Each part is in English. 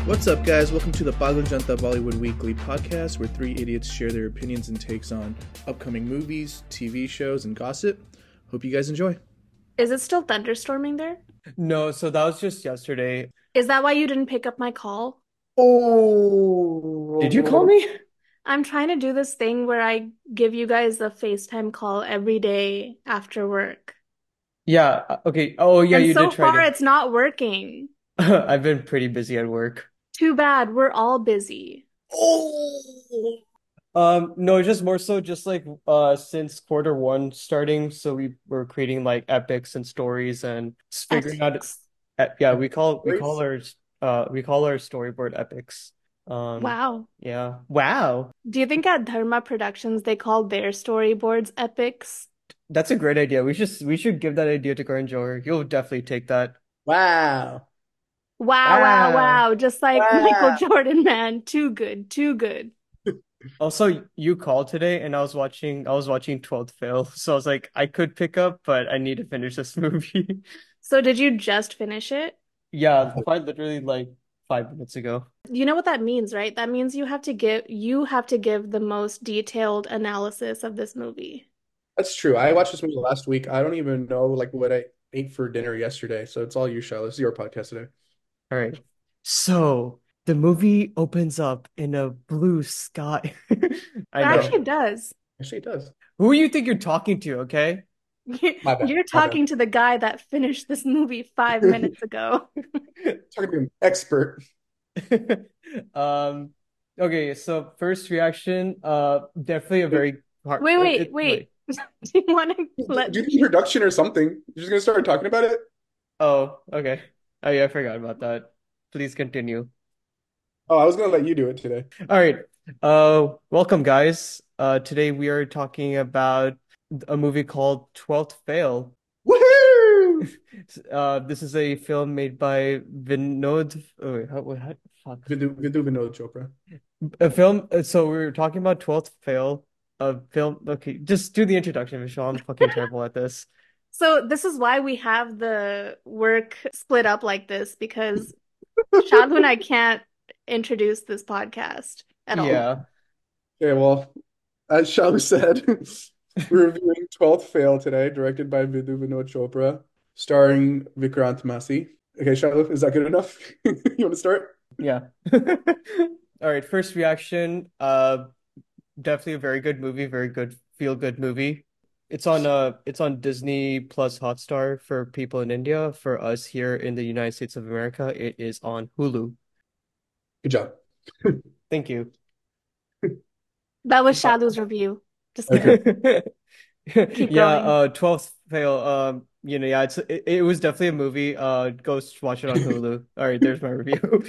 What's up, guys? Welcome to the Bago Janta Bollywood Weekly podcast, where three idiots share their opinions and takes on upcoming movies, TV shows, and gossip. Hope you guys enjoy. Is it still thunderstorming there? No, so that was just yesterday. Is that why you didn't pick up my call? Did you call Oh, me? I'm trying to do this thing where I give you guys a FaceTime call every day after work. Yeah, okay. Oh, yeah, And you so did try far, to. it's not working. I've been pretty busy at work. Too bad. We're all busy. Oh. No, just more so just like since quarter one starting, so we were creating like epics and stories and just figuring out Ethics. yeah, we call Grace? our storyboard epics. Wow. Yeah. Wow. Do you think at Dharma Productions they call their storyboards epics? That's a great idea. We should give that idea to Karan Johar. You'll definitely take that. wow. Wow, wow, Wow. wow. Just like Michael Wow. Jordan, man. Too good. Too good. Also, you called today and I was watching 12th Fail. So I was like, I could pick up, but I need to finish this movie. So did you just finish it? Yeah, quite literally like 5 minutes ago. You know what that means, right? That means you have to give the most detailed analysis of this movie. That's true. I watched this movie last week. I don't even know what I ate for dinner yesterday, so it's all you, Shell. This is your podcast today. All right. So the movie opens up in a blue sky. I know. Actually, it does. Actually, it does. Who you think you're talking to, okay? My bad. You're My bad. talking to the guy that finished this movie 5 minutes ago. Talking to an expert. Um, okay, so first reaction, definitely a Wait, very hard Wait, wait, it wait. wait. Do you want to let do the me? introduction or something. You're just gonna start talking about it? Oh, okay. Oh yeah, I forgot about that. Please continue. Oh, I was gonna let you do it today. All right. Welcome guys. Today we are talking about a movie called 12th Fail. Woohoo! This is a film made by Vinod. Oh, wait, fuck. Vidhu Vinod Chopra. A film. So we were talking about 12th Fail, a film. Okay, just do the introduction, Vishal. I'm fucking terrible at this. So this is why we have the work split up like this because Shadhu and I can't introduce this podcast at all. Yeah. Okay, well, as Shalu said, we're reviewing 12th Fail today, directed by Vidhu Vinod Chopra, starring Vikrant Massey. Okay, Shalu, is that good enough? You want to start? Yeah. All right, first reaction. Definitely a very good movie, very good feel good movie. It's on Disney Plus Hotstar for people in India. For us here in the United States of America, it is on Hulu. Good job. Thank you. That was Shadhu's review. Just Okay. kidding. Keep Yeah, going. 12th Fail. Yeah, it was definitely a movie. Go watch it on Hulu. All right, there's my review.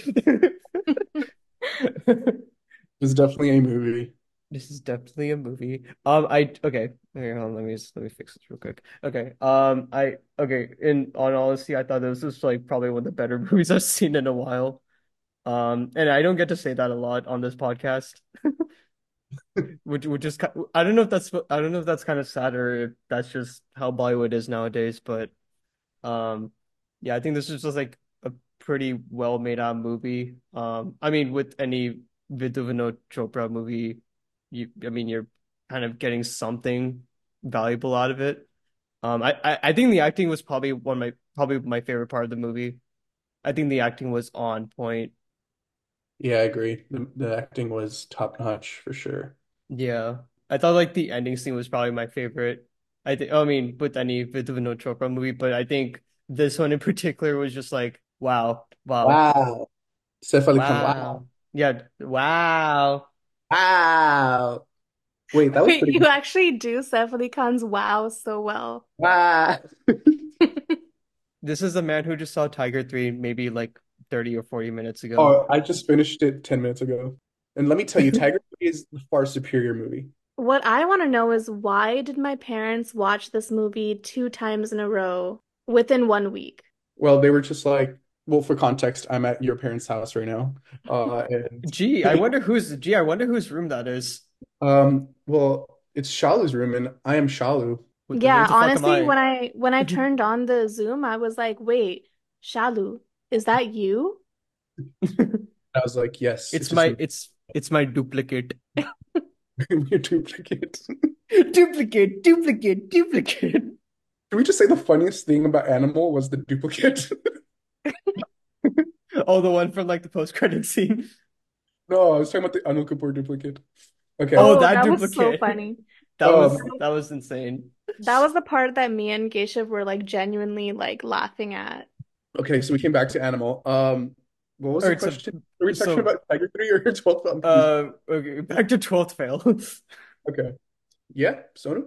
It's definitely a movie. This is definitely a movie. I okay. Here, hold on, let me fix this real quick. Okay. Okay. In on honesty, I thought this was like probably one of the better movies I've seen in a while. And I don't get to say that a lot on this podcast, which is I don't know if that's kind of sad or if that's just how Bollywood is nowadays. But yeah, I think this is just like a pretty well made out movie. I mean, with any Vidhu Vinod Chopra movie, I mean, you're kind of getting something valuable out of it. I think the acting was probably my favorite part of the movie. I think the acting was on point. Yeah, I agree. The acting was top notch for sure. Yeah, I thought like the ending scene was probably my favorite. I mean, with any Vidhu Vinod Chopra movie, but I think this one in particular was just like, wow, wow, Wow. Saif Ali Khan, wow. wow, yeah, wow. Wow. Wait, that was Wait, pretty you good. actually do Saif Ali Khan's wow so well. Wow. This is the man who just saw Tiger 3 maybe like 30 or 40 minutes ago. Oh, I just finished it 10 minutes ago. And let me tell you, Tiger is the far superior movie. What I want to know is why did my parents watch this movie two times in a row within 1 week? Well, they were just like, well, for context, I'm at your parents' house right now. And I wonder whose room that is. well, it's Shalu's room, and I am Shalu. Who Yeah, the fuck am honestly, I? when I turned on the Zoom, I was like, "Wait, Shalu, is that you?" I was like, yes, it's It's just my me. it's my duplicate. Your duplicate. Duplicate, duplicate, duplicate. Can we just say the funniest thing about Animal was the duplicate? Oh, the one from like the post-credit scene. No, I was talking about the Anil Kapoor duplicate. Okay. Oh, Oh, that that was so duplicate. funny. Um, That was insane. That was the part that me and Geshe were like genuinely like laughing at. okay, so we came back to Animal. What was All the right, question? Were we talking so about Tiger 3 or 12? I'm confused. okay, back to 12th fail. Okay. Yeah, Sonu?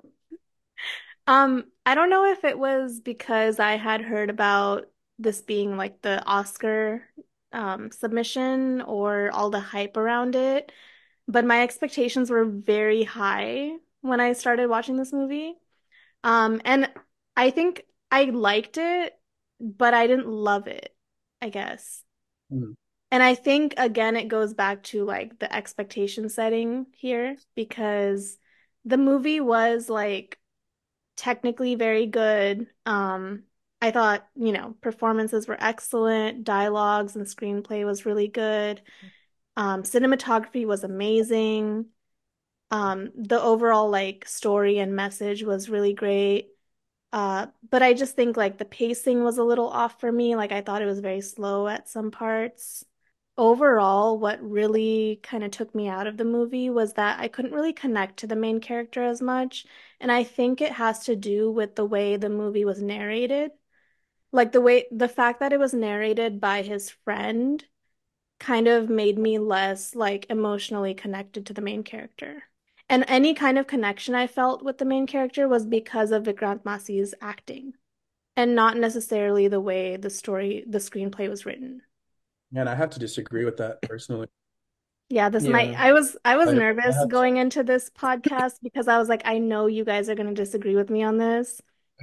I don't know if it was because I had heard about this being like the Oscar submission or all the hype around it, but my expectations were very high when I started watching this movie. And I think I liked it, but I didn't love it, I guess. Hmm. And I think again it goes back to like the expectation setting here because the movie was like technically very good. I thought, performances were excellent, dialogues and screenplay was really good. Cinematography was amazing. The overall like story and message was really great. But I just think like the pacing was a little off for me. Like I thought it was very slow at some parts. Overall, what really kind of took me out of the movie was that I couldn't really connect to the main character as much. And I think it has to do with the way the movie was narrated. Like the fact that it was narrated by his friend kind of made me less like emotionally connected to the main character. And any kind of connection I felt with the main character was because of Vikrant Massey's acting and not necessarily the way the screenplay was written. Man, I have to disagree with that personally. Yeah, Yeah. I was I nervous have to. going into this podcast because I was like, I know you guys are going to disagree with me on this,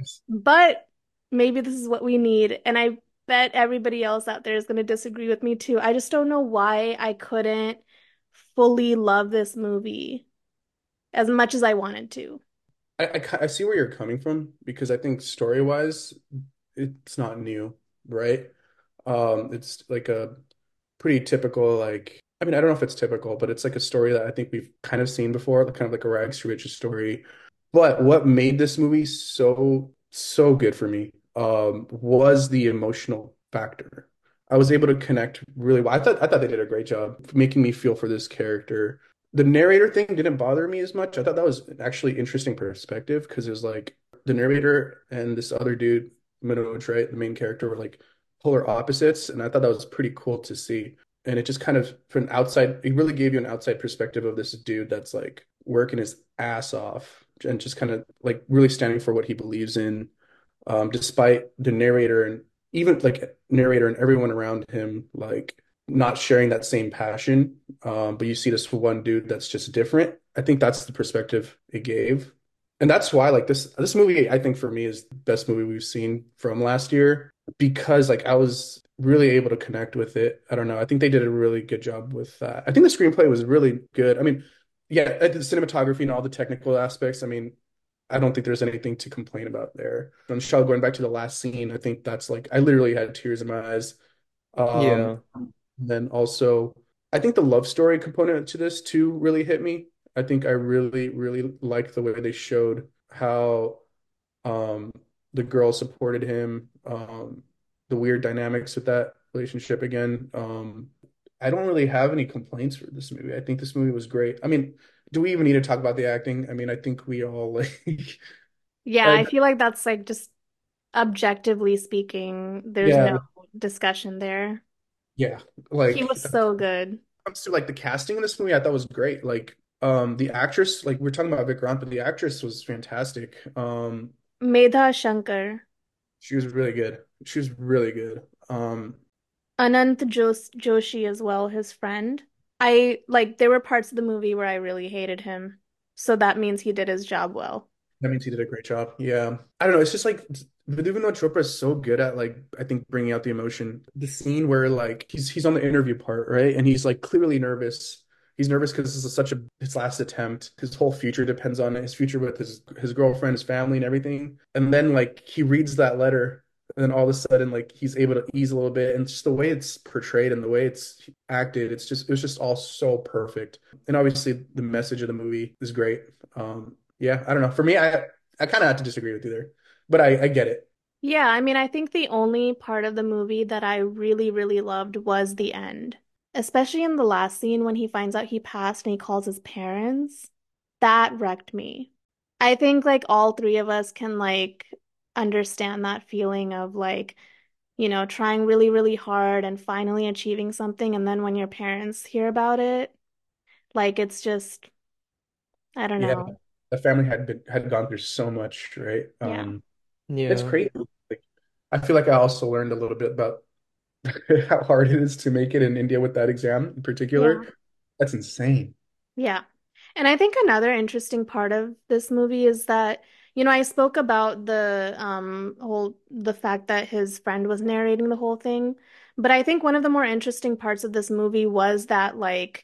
but maybe this is what we need. And I bet everybody else out there is going to disagree with me too. I just don't know why I couldn't fully love this movie as much as I wanted to. I see where you're coming from because I think story-wise, it's not new, right? It's like a pretty typical, like, I mean, I don't know if it's typical, but it's like a story that I think we've kind of seen before, like kind of like a rags to riches story. But what made this movie so good for me, was the emotional factor. I was able to connect really well. I thought they did a great job making me feel for this character. The narrator thing didn't bother me as much. I thought that was actually interesting perspective because it was like the narrator and this other dude, Manoj, right, the main character, were like polar opposites, and I thought that was pretty cool to see. And it just kind of, from outside, it really gave you an outside perspective of this dude that's like working his ass off and just kind of like really standing for what he believes in, despite the narrator and even like narrator and everyone around him like not sharing that same passion. But you see this one dude that's just different. I think that's the perspective it gave. And that's why like this movie I think for me is the best movie we've seen from last year because like I was really able to connect with it. I don't know. I think they did a really good job with that. I think the screenplay was really good. I mean, yeah, the cinematography and all the technical aspects. I mean, I don't think there's anything to complain about there. And Shell, going back to the last scene, I think that's like I literally had tears in my eyes. Um, Yeah. then also, I think the love story component to this too really hit me. I think I really liked the way they showed how um the girl supported him, the weird dynamics with that relationship again. I don't really have any complaints for this movie. I think this movie was great. I mean, do we even need to talk about the acting? I mean, I think we all like Yeah, uh, I feel like that's like just objectively speaking, there's yeah, no discussion there. yeah. He Like was so good. comes to like the casting in this movie, I thought was great. Like the actress, like we're talking about Vikrant, but the actress was fantastic. Medha Shankar, She was really good. She was really good. Joshi as well, his friend. There were parts of the movie where I really hated him. So that means he did his job well. That means he did a great job. Yeah. I don't know. It's just like Viduvino Chopra is so good at like I think bringing out the emotion. The scene where like he's on the interview part, right? And he's like clearly nervous. He's nervous because this is such a his last attempt. His whole future depends on it. His future with his girlfriend, his family, and everything. And then like he reads that letter and then all of a sudden like he's able to ease a little bit, and just the way it's portrayed and the way it's acted, it was just all so perfect. And obviously the message of the movie is great. Yeah, I don't know. For me, I kind of have to disagree with you there, but I get it. Yeah, I mean, I think the only part of the movie that I really, really loved was the end. Especially in the last scene when he finds out he passed and he calls his parents. That wrecked me. I think like all three of us can like understand that feeling of like, trying really, really hard and finally achieving something. And then when your parents hear about it, like it's just, I don't Yeah, know. the family had gone through so much, right? Yeah. It's Yeah. crazy. Like, I feel like I also learned a little bit about how hard it is to make it in India with that exam in Yeah. particular. That's insane. Yeah. And I think another interesting part of this movie is that, I spoke about the fact that his friend was narrating the whole thing, but I think one of the more interesting parts of this movie was that like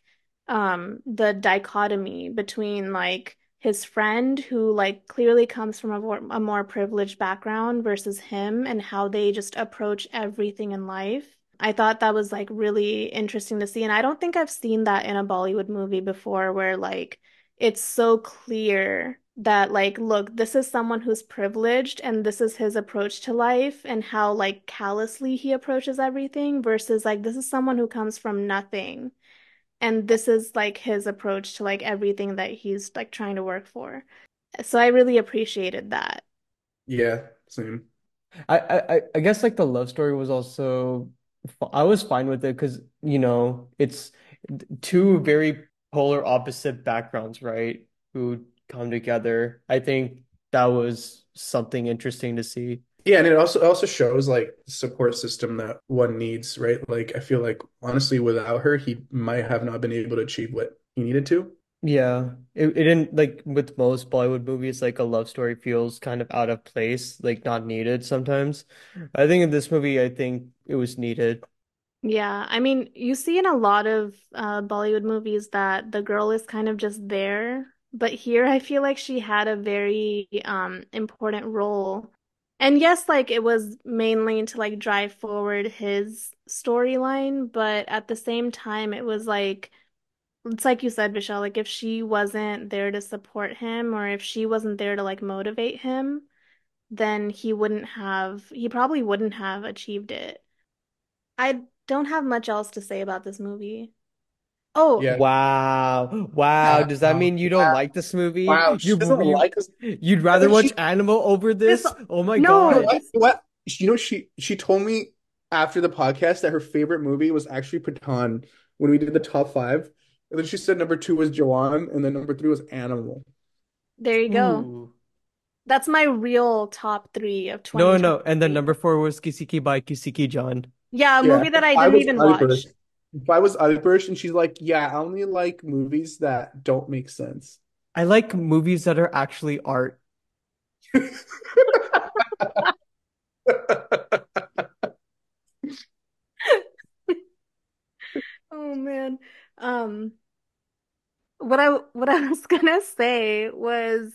the dichotomy between like his friend who like clearly comes from a more privileged background versus him and how they just approach everything in life. I thought that was like really interesting to see. And I don't think I've seen that in a Bollywood movie before where like it's so clear that like, look, this is someone who's privileged and this is his approach to life and how like callously he approaches everything versus like this is someone who comes from nothing and this is like his approach to like everything that he's like trying to work for. So I really appreciated that. Yeah, same. I guess like the love story was also I was fine with it because it's two very polar opposite backgrounds, right? Who come together. I think that was something interesting to see. Yeah, and it also shows like the support system that one needs, right? Like I feel like honestly, without her, he might have not been able to achieve what he needed to. Yeah, it didn't like with most Bollywood movies, like a love story feels kind of out of place, like not needed sometimes. I think in this movie, I think it was needed. Yeah, I mean, you see in a lot of Bollywood movies that the girl is kind of just there, but here I feel like she had a very important role. And yes, like it was mainly to like drive forward his storyline, but at the same time it was like it's like you said, Michelle, like if she wasn't there to support him or if she wasn't there to like motivate him, then he probably wouldn't have achieved it. I don't have much else to say about this movie. Oh, Yeah. Wow. Wow. Does that Wow. mean you don't like this Wow. movie? She doesn't like us. You'd I rather think watch she Animal over this this? Oh my you know no, God. what? this What? She told me after the podcast that her favorite movie was actually Pathan when we did the top five. And then she said number two was Jawan, and then number three was Animal. there you go. Ooh. That's my real top three of No, no. And then 2023. number four was Kisiki by Kisiki John. Yeah, a Yeah. movie that I I didn't was even Alipursh. watch. If I was Alipursh, and she's like, yeah, I only like movies that don't make sense. I like movies that are actually art. Oh man. Um, what I was gonna say was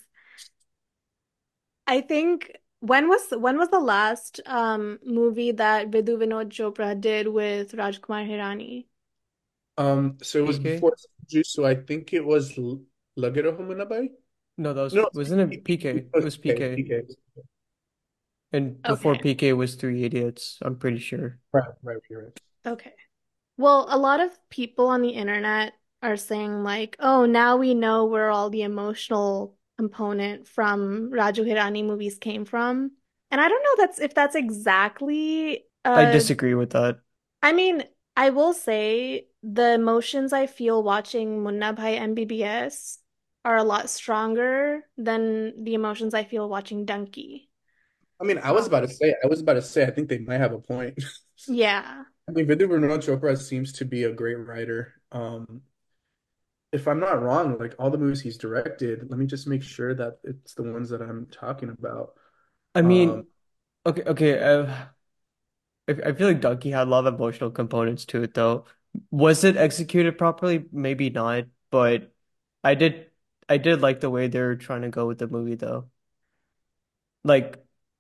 I think when was the last movie that Vidhu Vinod Chopra did with Rajkumar Hirani? So it was PK? before Juice, so I think it was Lage Raho Munna No, that was No, wasn't it it PK? It was was PK. PK. PK. And before Okay. PK was Three Idiots, I'm pretty sure. Right, right, you're right. Okay. Well, a lot of people on the internet are saying like, "Oh, now we know where all the emotional component from Raju Hirani movies came from." And I don't know if that's exactly I disagree with that. I mean, I will say the emotions I feel watching Munna Bhai MBBS are a lot stronger than the emotions I feel watching Donkey. I mean, I was about to say, I think they might have a point. Yeah. I mean, Vidya Vinod Chopra seems to be a great writer. If I'm not wrong, like all the movies he's directed, let me just make sure that it's the ones that I'm talking about. I Um, mean, okay. I feel like Donkey had a lot of emotional components to it, though. Was it executed properly? Maybe not, but I did, I did like the way they're trying to go with the movie, though. Like,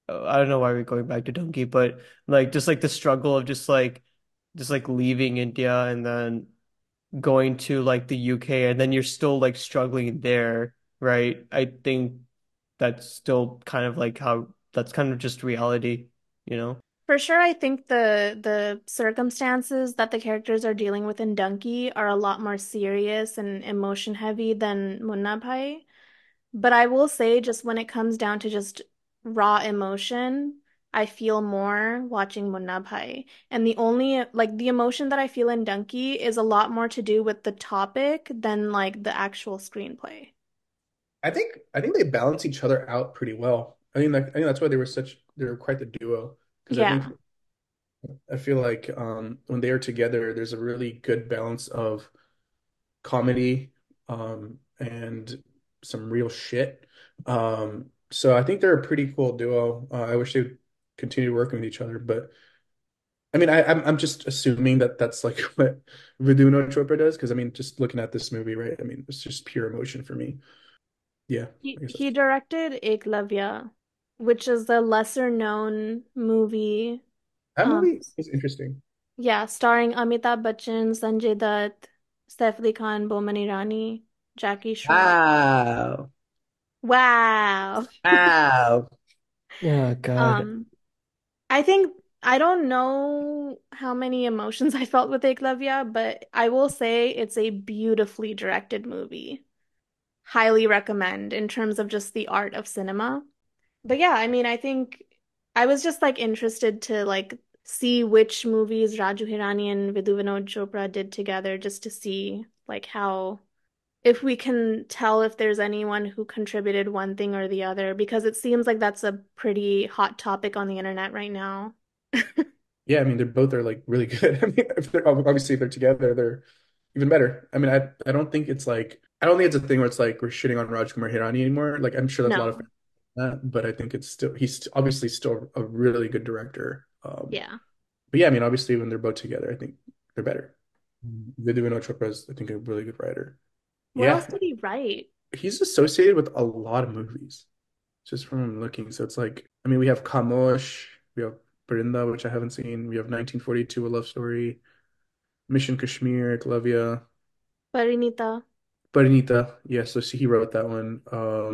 I don't know why we're going back to Donkey, but like just like the struggle of just like leaving India and then going to like the UK and then you're still like struggling there, right? I think that's still kind of like how that's kind of just reality, you know? For sure, I think the circumstances that the characters are dealing with in Dunkey are a lot more serious and emotion heavy than Munna Bhai. But I will say, just when it comes down to just raw emotion, I feel more watching Munna Bhai. And the only, like, the emotion that I feel in Dunkey is a lot more to do with the topic than, like, the actual screenplay. I think they balance each other out pretty well. I think that's why they were quite the duo. Because Yeah. I feel like when they are together, there's a really good balance of comedy and some real shit. So I think they're a pretty cool duo. I wish they would continue working with each other, but I mean, I'm just assuming that that's like what Viduna Chopra does, because I mean, just looking at this movie, right? I mean, it's just pure emotion for me. Yeah, He, I guess he that's directed Eklavya, which is a lesser known movie. that Um, movie is interesting. yeah, starring Amitabh Bachchan, Sanjay Dutt, Saif Ali Khan, Bomani Rani, Jackie Schroff. Wow. Wow. Wow. Oh God. Um, I think I don't know how many emotions I felt with Eklavya, but I will say it's a beautifully directed movie. Highly recommend in terms of just the art of cinema. But yeah, I mean, I think I was just like interested to like see which movies Raju Hirani and Vidhu Vinod Chopra did together just to see like how if we can tell if there's anyone who contributed one thing or the other, because it seems like that's a pretty hot topic on the internet right now. Yeah, I mean, they're both are like really good. I mean, if they're obviously if they're together, they're even better. I mean, I don't think it's like I don't think it's a thing where it's like we're shitting on Rajkumar Hirani anymore. Like I'm sure that's a lot of No. fans that, but I think it's still obviously still a really good director. Yeah. But yeah, I mean, obviously when they're both together, I think they're better. Vidhu Vinod Chopra is, I think, a really good writer. What Yeah, else did he write? he's associated with a lot of movies, just from looking. So it's like, I mean, we have Kamosh, we have Brinda, which I haven't seen. We have 1942, A Love Story, Mission Kashmir, Eklavya, Parinita. Parinita. Yeah, so he wrote that one.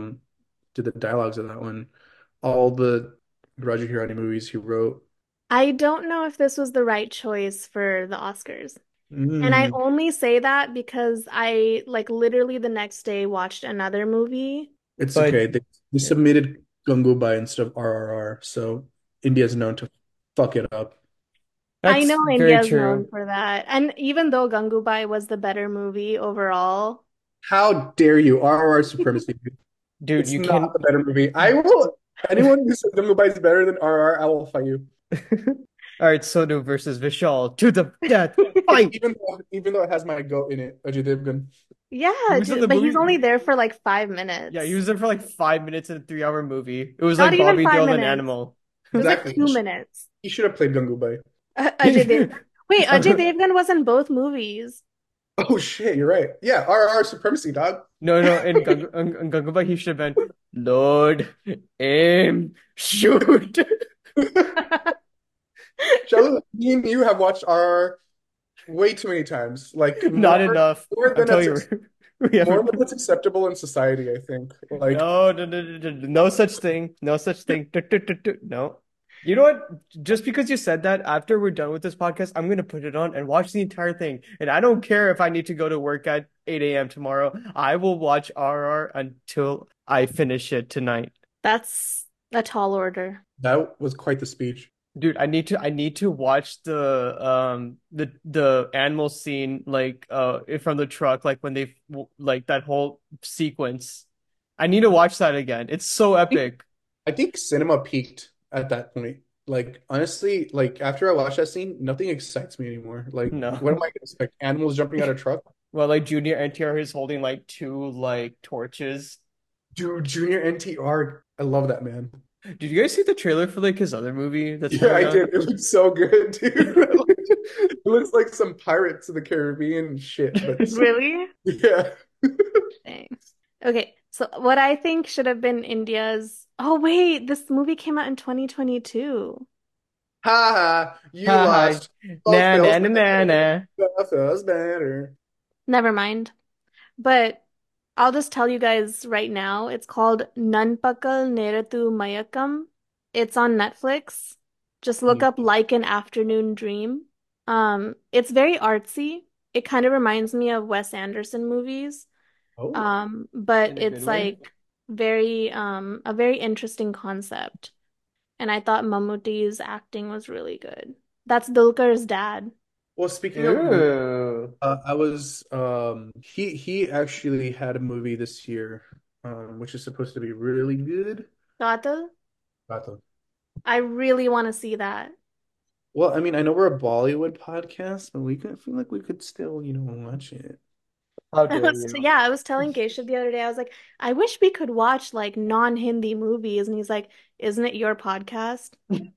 Did the dialogues of that one. All the Roger Hirani movies he wrote. I don't know if this was the right choice for the Oscars. And I Mm, only say that because I like literally the next day watched another movie. it's But okay. They yeah, submitted Gangubai instead of RRR, so India's known to fuck it up. I that's know very India's known true. for that. And even though Gangubai was the better movie overall, How dare you? RRR supremacy. Dude, It's you not can a better movie. I will. Anyone who says Gangubai is better than RRR, I will fight you. All right, Sonu versus Vishal to the death. Fight. Even though it has my goat in it, Ajay Devgan. He yeah, was in dude, the but he's only movie. there for like five Yeah, he minutes. was there for like 5 minutes in a 3 hour movie. It was Not like even Bobby five Deol and minutes. Animal. It was like Exactly. 2 minutes. He should have played Gangubai. Ajay Devgan. Wait, Ajay Devgan was in both movies. Oh shit, you're right. Yeah, RRR supremacy, dog. No, no, in Gangubai he should have been Lord, aim, shoot. Shalu, me and you have watched RRR way too many times. Like Not enough. more I'm than telling that's you, we more haven't. than that's acceptable in society, I think. Like No, no, no, no, no, no such thing. No such thing. No. You know what? Just because you said that, after we're done with this podcast, I'm gonna put it on and watch the entire thing. And I don't care if I need to go to work at 8 a.m. tomorrow. I will watch RR until I finish it tonight. That's a tall order. that was quite the speech. Dude, I need to watch the animal scene like from the truck like when they like that whole sequence. I need to watch that again. It's so epic. I think cinema peaked at that point. Like honestly, like after I watched that scene, nothing excites me anymore. Like what am No. I gonna expect? Animals jumping out of truck? Well, like Junior NTR is holding like two like torches. Dude, Junior NTR, I love that man. Did you guys see the trailer for like his other movie that's Yeah, coming I out? did. It looks so good, dude. It looks like some Pirates of the Caribbean shit, but Really? yeah. Thanks. Okay, so what I think should have been India's Oh wait, this movie came out in 2022. Ha ha, you Hi. lost. Both Na na Phil's na na better. na. Both Phil's better. Never mind. But I'll just tell you guys right now, it's called Nanpakal Nerathu Mayakam. It's on Netflix. Just look up Like an Afternoon Dream. It's very artsy. It kind of reminds me of Wes Anderson movies. Oh, But In a good it's way. like a very interesting concept. And I thought Mammootty's acting was really good. That's Dulquer's dad. well, speaking of movies, Ooh. I was he actually had a movie this year, which is supposed to be really good. Gatal? Bato. I really want to see that. Well, I mean, I know we're a Bollywood podcast, but we could I feel like we could still, watch it. How dare you? Yeah, I was telling Keshav the other day, I was like, I wish we could watch like non-Hindi movies. And he's like, isn't it your podcast?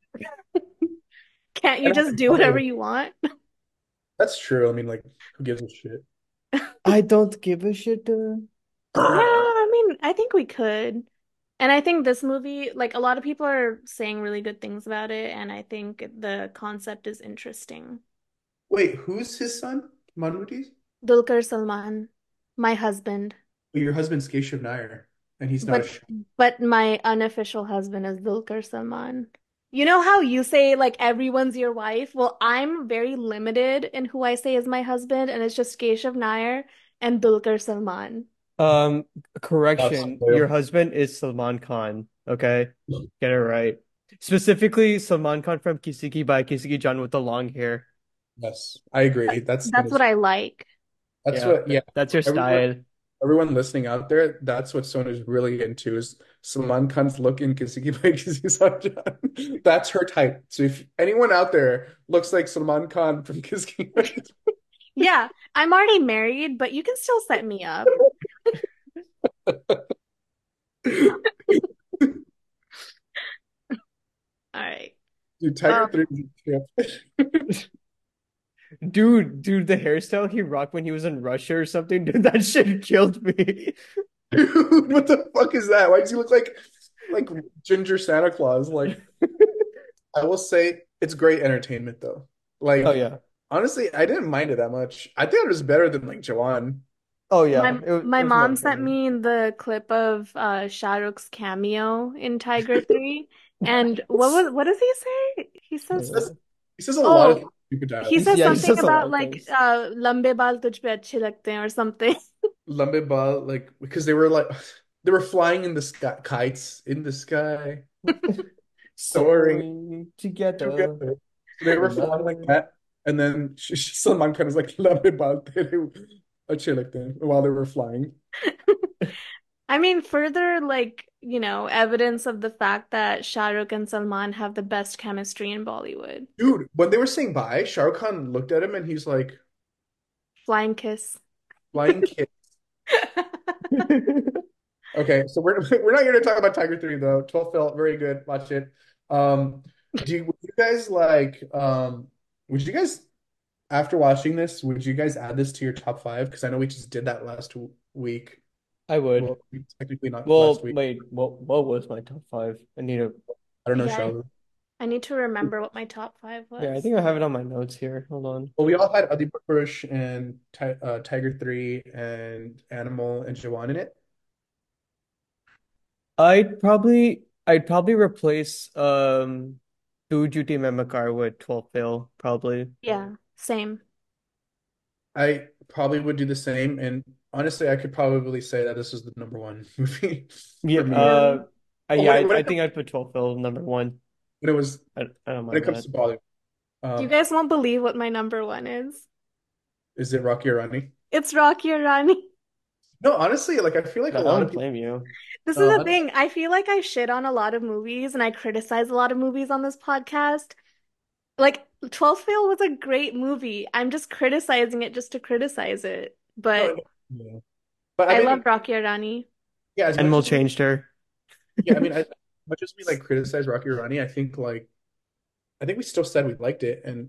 Can't you And I'm just like, do whatever oh, you want? that's true. I mean, like, who gives a shit? I don't give a shit. Yeah, I mean, I think we could. And I think this movie, like a lot of people are saying really good things about it, and I think the concept is interesting. Wait, who's his son? Manmutis? Dulquer Salman, my husband. Well, your husband's Keshav Nair, and he's not a But sh but my unofficial husband is Dulquer Salman. You know how you say like everyone's your wife? Well, I'm very limited in who I say is my husband, and it's just Keshav Nair and Dulquer Salman. Um, That's correction. Your loyal. husband is Salman Khan. Okay, get it right. Specifically, Salman Khan from Kisi Ki Bhai Kisi Ki Jaan with the long hair. Yes, I agree. That's That's what I like. Yeah, what. Yeah, that's your everyone, style. everyone listening out there, that's what Sona's really into is Salman Khan's look in Kisi Ki Bhai Kisi Samjhan. That's her type. So if anyone out there looks like Salman Khan from Kisi Ki Bhai Yeah, I'm already married, but you can still set me up. Kisi- All right. Dude, Um, Tiger 3 is a trip. Dude, the hairstyle he rocked when he was in Russia or something, dude, that shit killed me. Dude, what the fuck is that? Why does he look like Ginger Santa Claus? Like, I will say it's great entertainment though. Oh Like, yeah. honestly, I didn't mind it that much. I think it was better than like Jawan. Oh my yeah. It my was much mom sent better. me the clip of Shah Rukh's cameo in Tiger 3. And what does he say? He He says, says, he says a lot of oh, stupid he dialogue. says Yeah, he something says a lot about of like things. lambe baal tujh pe अच्छे लगते हैं or something. Lambe Bal, like because they were like they were flying in the sky, kites in the sky, soaring Soaring together. together. So they were flying like Love. that, and then Salman Khan was like Lambe Bal tere अच्छे लगते हैं while they were flying. I mean, further like, evidence of the fact that Shah Rukh and Salman have the best chemistry in Bollywood. Dude, when they were saying bye, Shah Rukh Khan looked at him and he's like, Flying kiss. flying kid. Okay, so we're we're not here to talk about Tiger 3 though. 12 felt very good. Watch it. Um, would you guys like would you guys after watching this, would you guys add this to your top five? Because I know we just did that last week. I would. Well, technically not last Well, week. wait, what was my top five? I need to, I don't know, Yeah, Charlotte. I need to remember what my top five yeah, I was. think I have it on my notes here. Hold on. Well, we all had Adi Purush and Tiger 3 and Animal and Jawan in it. I'd probably replace Tu Juti Memakar with 12 Fail, probably. Yeah, same. I probably would do the same. And honestly, I could probably say that this is the number one movie Yeah, for me. Yeah. But yeah, I think I'd put 12 Fail number one. when it was I don't when it mind comes that. to Bollywood, You um, guys won't believe what my number one is. is it Rocky or Rani? It's Rocky or Rani. No, honestly, like I feel like a I lot of don't people. blame you. This is the Uh, thing. I feel like I shit on a lot of movies and I criticize a lot of movies on this podcast. Like, 12th Fail was a great movie. I'm just criticizing it just to criticize it. no, But yeah. But I I mean, loved Rocky or Rani. yeah, as much Animal as we, changed her. yeah, I mean, as much as we like criticize Rocky or Rani, I think we still said we liked it, and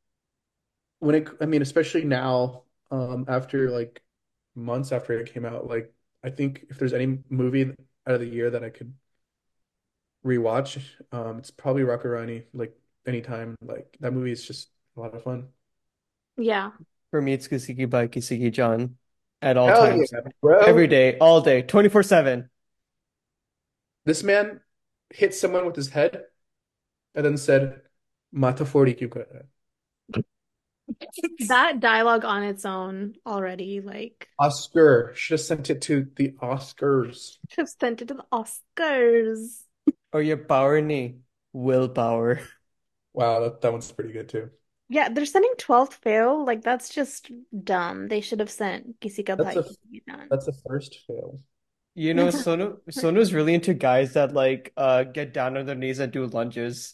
I mean, especially now, after like months after it came out, like I think if there's any movie out of the year that I could rewatch. It's probably Rockarani, like anytime. Like that movie is just a lot of fun. Yeah. For me, it's Kiseki by Kiseki-chan at all Hell times, yeah, every bro. day, all day, 24/7. This man hit someone with his head and then said, Mata 40 क्यों कर रहा है? That dialogue on its own already, like, Oscar. Should have sent it to the Oscars. should have sent it to the Oscars. Or your power ni willpower. Wow, that one's pretty good too. Yeah, they're sending 12th fail. Like, that's just dumb. They should have sent Kisika That's Pai a Kiseki-dan. that's a first fail. You know, Sono's really into guys that like get down on their knees and do lunges.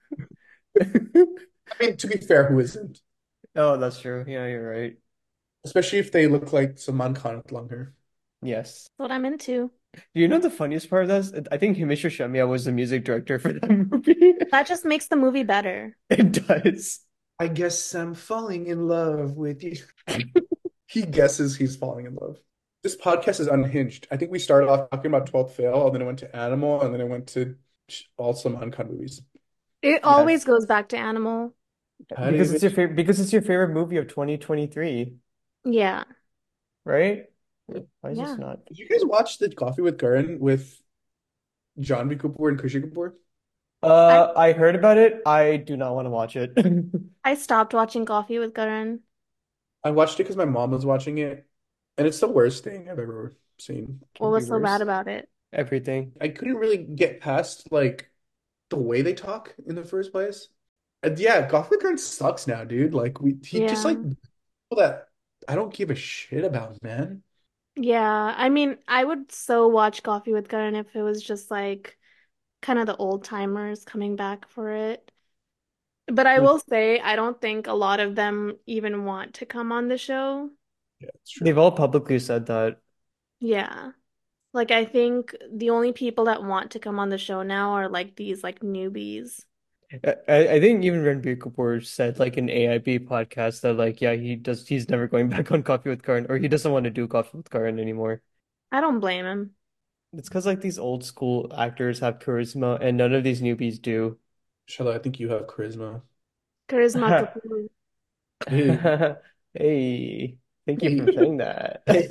I mean, to be fair, who isn't? Oh, that's true. Yeah, you're right. Especially if they look like Salman Khan with long hair. Yes. That's what I'm into. Do you know the funniest part of this? I think Himesh Reshammiya was the music director for that movie. That just makes the movie better. It does. I guess I'm falling in love with you. He guesses he's falling in love. This podcast is unhinged. I think we started off talking about 12th Fail, and then it went to Animal, and then it went to all Salman Khan movies. It always Yes. goes back to Animal. Because it's your favorite favorite movie of 2023, Yeah. right? Why is this Yeah. not? Did you guys watch the Coffee with Karan with Janvi Kapoor and Kushi Kapoor? I I heard about it. I do not want to watch it. I stopped watching Coffee with Karan. I watched it because my mom was watching it, and it's the worst thing I've ever seen. What Can be was so bad worse. about it? Everything. I couldn't really get past like the way they talk in the first place. And yeah, Coffee with Karan sucks now, dude. Like he just like Yeah. people that I don't give a shit about, man. Yeah. I mean, I would so watch Coffee with Karan if it was just like kind of the old timers coming back for it. But I Like, will say, I don't think a lot of them even want to come on the show. yeah, it's true. They've all publicly said that. Yeah. Like I think the only people that want to come on the show now are like these like newbies. I think even Ranbir Kapoor said like in AIB podcast that like yeah he's never going back on Coffee with Karan or he doesn't want to do Coffee with Karan anymore. I don't blame him. It's because like these old school actors have charisma and none of these newbies do. Shala, I think you have charisma. Charisma Kapoor. Hey, Hey, thank you hey, for saying that. hey.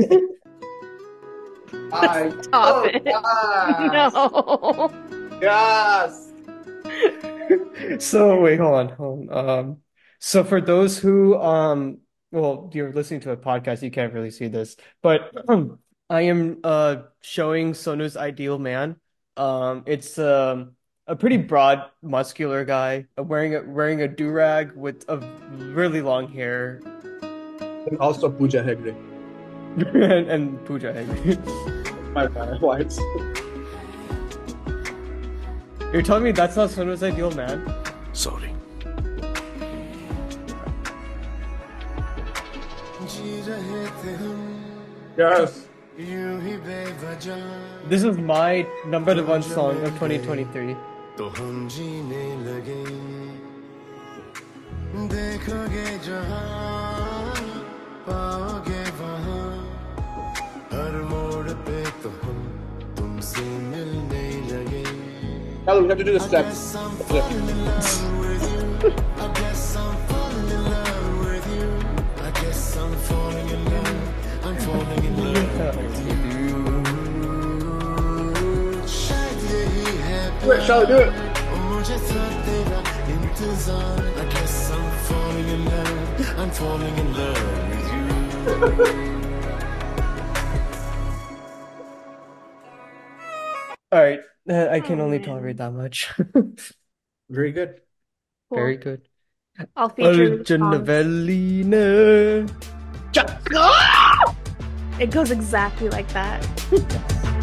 I Stop oh it. yes, No. yes. So wait, hold on. So for those who well, you're listening to a podcast, you can't really see this, but I am showing Sonu's ideal man. It's a pretty broad, muscular guy wearing a do-rag with a really long hair And also Pooja Hegde. and Pooja Hegde. My bad. Why it's You're telling me that's not Sonu's ideal man? Sorry. yes. This is my number one song of 2023. तो हम जीने लगे देखोगे जहां पाओगे वहां हर मोड़ पे तो हम तुमसे मिलने लगे Now we have to do the steps. Guess I'm falling in love with you I guess I'm falling in love with you I guess I'm falling in love I'm falling in love with you शायद यही है Do it, Shala, do it. मुझे था तेरा इंतजार I guess I'm falling in love I'm falling in love with you All right, I can Oh only tolerate man. that much. Very good. Very Cool. good. I'll feature these songs. Arjun It goes exactly like that.